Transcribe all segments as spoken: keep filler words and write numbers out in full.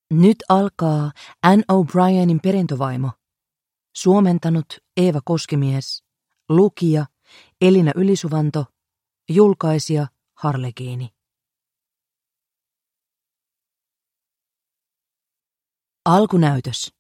Nyt alkaa Anne O'Brienin perintövaimo. Suomentanut Eeva Koskimies. Lukija Elina Ylisuvanto. Julkaisija Harlekiini. Alkunäytös.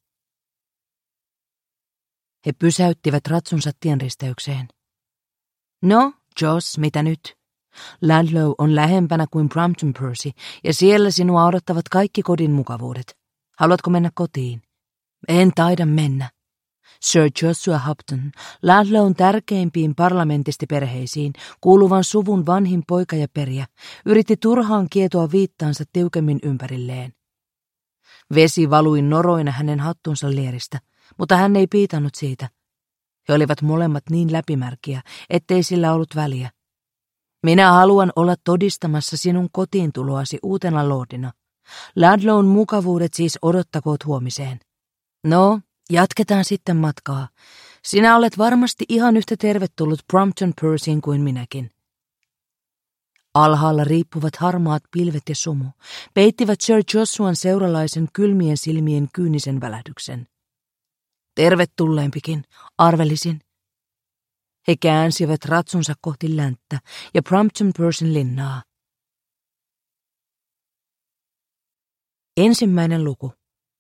He pysäyttivät ratsunsa tienristeykseen. No, Joss, mitä nyt? Ludlow on lähempänä kuin Brompton Percy, ja siellä sinua odottavat kaikki kodin mukavuudet. Haluatko mennä kotiin? En taida mennä. Sir Joshua Hopton, Ludlown tärkeimpiin parlamentistiperheisiin kuuluvan suvun vanhin poika ja perijä, yritti turhaan kietoa viittaansa tiukemmin ympärilleen. Vesi valui noroina hänen hattunsa lieristä, mutta hän ei piitannut siitä. He olivat molemmat niin läpimärkiä, ettei sillä ollut väliä. Minä haluan olla todistamassa sinun kotiin tuloasi uutena lordina. Ludlown mukavuudet siis odottakoot huomiseen. No, jatketaan sitten matkaa. Sinä olet varmasti ihan yhtä tervetullut Brompton Percyin kuin minäkin. Alhaalla riippuvat harmaat pilvet ja sumu peittivät Sir Joshuan seuralaisen kylmien silmien kyynisen välähdyksen. Tervetulleempikin, arvelisin. He käänsivät ratsunsa kohti länttä ja Brompton Percyn linnaa. Ensimmäinen luku.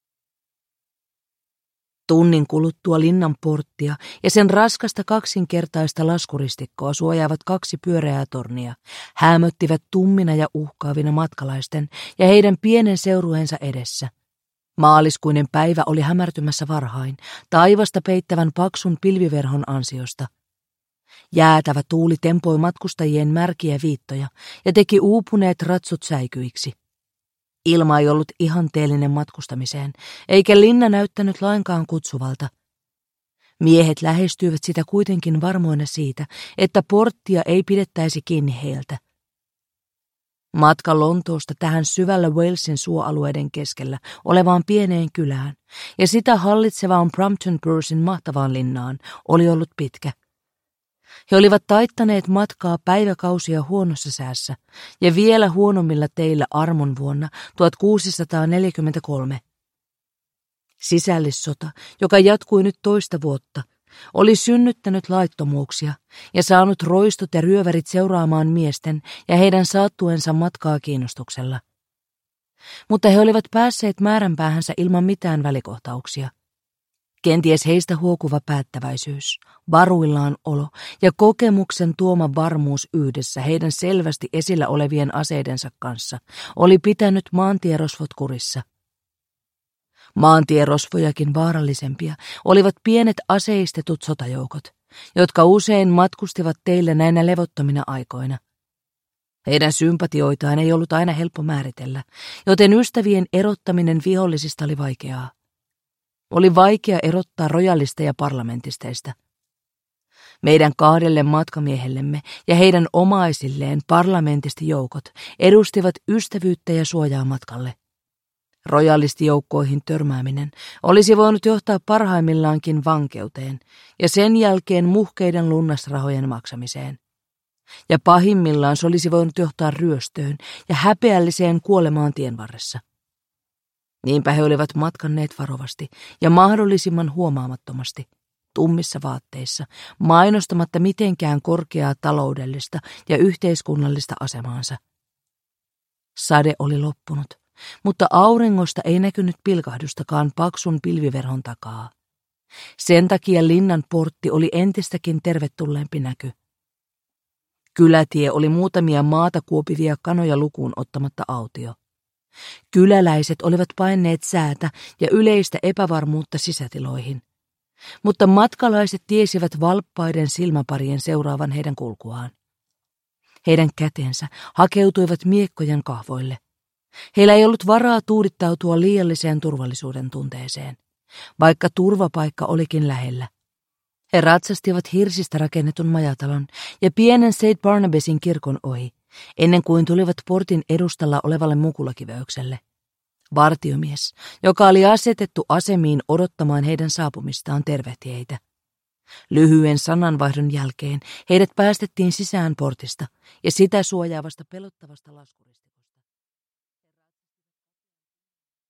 Tunnin kuluttua linnan porttia ja sen raskasta kaksinkertaista laskuristikkoa suojaavat kaksi pyöreää tornia häämöttivät tummina ja uhkaavina matkalaisten ja heidän pienen seurueensa edessä. Maaliskuinen päivä oli hämärtymässä varhain, taivasta peittävän paksun pilviverhon ansiosta. Jäätävä tuuli tempoi matkustajien märkiä viittoja ja teki uupuneet ratsut säikyiksi. Ilma ei ollut ihanteellinen matkustamiseen, eikä linna näyttänyt lainkaan kutsuvalta. Miehet lähestyivät sitä kuitenkin varmoina siitä, että porttia ei pidettäisi kiinni heiltä. Matka Lontoosta tähän syvällä Walesin suoalueiden keskellä olevaan pieneen kylään, ja sitä hallitsevaan Brompton Percyn mahtavaan linnaan, oli ollut pitkä. He olivat taittaneet matkaa päiväkausia huonossa säässä ja vielä huonommilla teillä armon vuonna tuhatkuusisataaneljäkymmentäkolme. Sisällissota, joka jatkui nyt toista vuotta, oli synnyttänyt laittomuuksia ja saanut roistot ja ryövärit seuraamaan miesten ja heidän saattuensa matkaa kiinnostuksella. Mutta he olivat päässeet määränpäähänsä ilman mitään välikohtauksia. Kenties heistä huokuva päättäväisyys, varuillaan olo ja kokemuksen tuoma varmuus yhdessä heidän selvästi esillä olevien aseidensa kanssa oli pitänyt maantierosvot kurissa. Maantierosvojakin vaarallisempia olivat pienet aseistetut sotajoukot, jotka usein matkustivat teille näinä levottomina aikoina. Heidän sympatioitaan ei ollut aina helppo määritellä, joten ystävien erottaminen vihollisista oli vaikeaa. Oli vaikea erottaa rojalista ja parlamentisteista. Meidän kahdelle matkamiehellemme ja heidän omaisilleen parlamentistijoukot edustivat ystävyyttä ja suojaa matkalle. Rojalistijoukkoihin törmääminen olisi voinut johtaa parhaimmillaankin vankeuteen ja sen jälkeen muhkeiden lunnasrahojen maksamiseen. Ja pahimmillaan se olisi voinut johtaa ryöstöön ja häpeälliseen kuolemaan tienvarressa. Niinpä he olivat matkanneet varovasti ja mahdollisimman huomaamattomasti, tummissa vaatteissa, mainostamatta mitenkään korkeaa taloudellista ja yhteiskunnallista asemaansa. Sade oli loppunut, mutta auringosta ei näkynyt pilkahdustakaan paksun pilviverhon takaa. Sen takia linnan portti oli entistäkin tervetulleempi näky. Kylätie oli muutamia maata kuopivia kanoja lukuun ottamatta autio. Kyläläiset olivat paineet säätä ja yleistä epävarmuutta sisätiloihin, mutta matkalaiset tiesivät valppaiden silmäparien seuraavan heidän kulkuaan. Heidän kätensä hakeutuivat miekkojen kahvoille. Heillä ei ollut varaa tuudittautua liialliseen turvallisuuden tunteeseen, vaikka turvapaikka olikin lähellä. He ratsastivat hirsistä rakennetun majatalon ja pienen Saint Barnabasin kirkon ohi, ennen kuin tulivat portin edustalla olevalle mukulakiveykselle. Vartiomies, joka oli asetettu asemiin odottamaan heidän saapumistaan, tervehti heitä. Lyhyen sananvaihdon jälkeen heidät päästettiin sisään portista ja sitä suojaavasta pelottavasta laskurista.